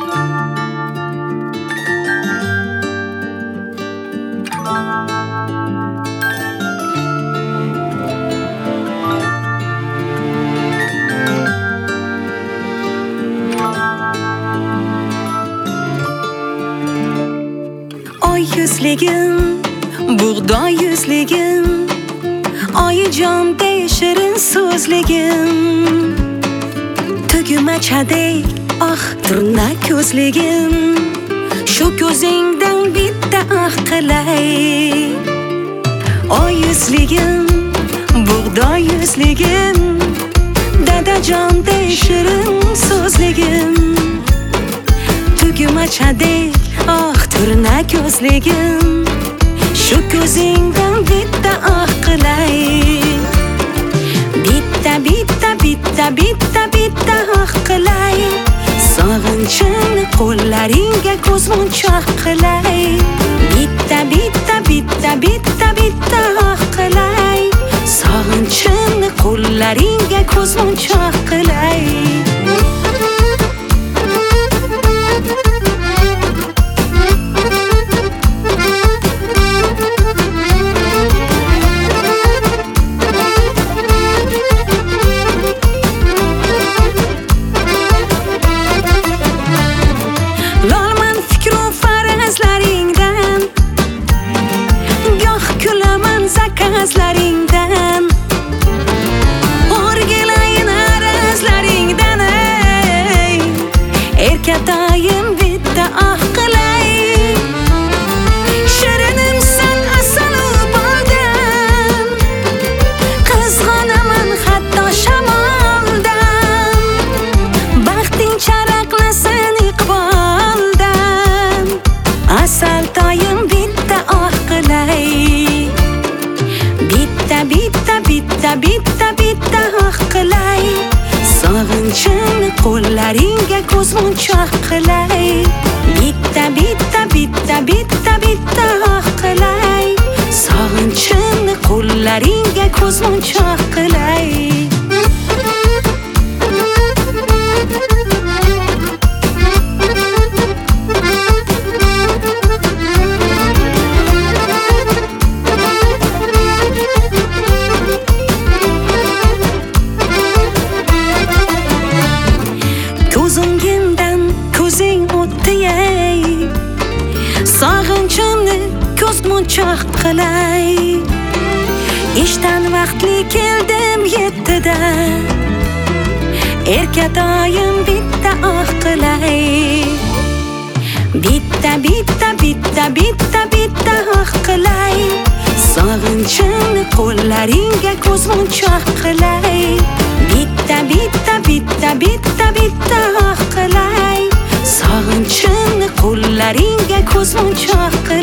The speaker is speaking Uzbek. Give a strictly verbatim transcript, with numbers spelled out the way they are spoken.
Oy yüzligim, buğday yüzligim, oyijon shirin so'zligim, tugumachaday ah turna ko'zligim, shu ko'zingdan bitta ah qilay. Oy yuzligim, buğday yuzligim, dadajonday shirin so'zligim, tugumachaday ah turna ko'zligim, shu ko'zingdan bitta ah qilay. Bitta bitta bitta bitta bitta ah qilay, sog'inchimni qo'llaringga ko'zmunchoq qilay. Bitta bitta bitta bitta bitta ah qilay, sog'inchimni qo'llaringga ko'zmunchoq qilay. Lolman fikru farazlaringdan, goh kulaman zakazlaringdan, o'rgilayin arazlaringdan, ey erkatoyim bitta ah qilay. Shirinimsan asalu boldan, qizg'onaman hatto shamoldan, baxting charaqlasin iqboldan, asal toyim bitta ah qilay. Bitta bitta bitta bitta bitta ah qilay, sog'inchimni qo'llaringga ko'zmunchoq qilay. Bitta bitta bitta bitta bitta ah qilay, sog'inchimni qo'llaringga ko'zmunchoq qilay. Ko'zingdan ko'zing o'tdi ey, sog'inchimni ko'zmunchoq qilay. Ishdan vaqtli keldim yettida, erkatoyim bitta ah qilay. Bitta bitta bitta bitta bitta ah qilay, sog'inchimni qo'llaringga ko'zmunchoq qilay. Bitta bitta bitta bitta bitta ah qilay, sog'inchimni qo'llaringga ko'zmunchoq qilay.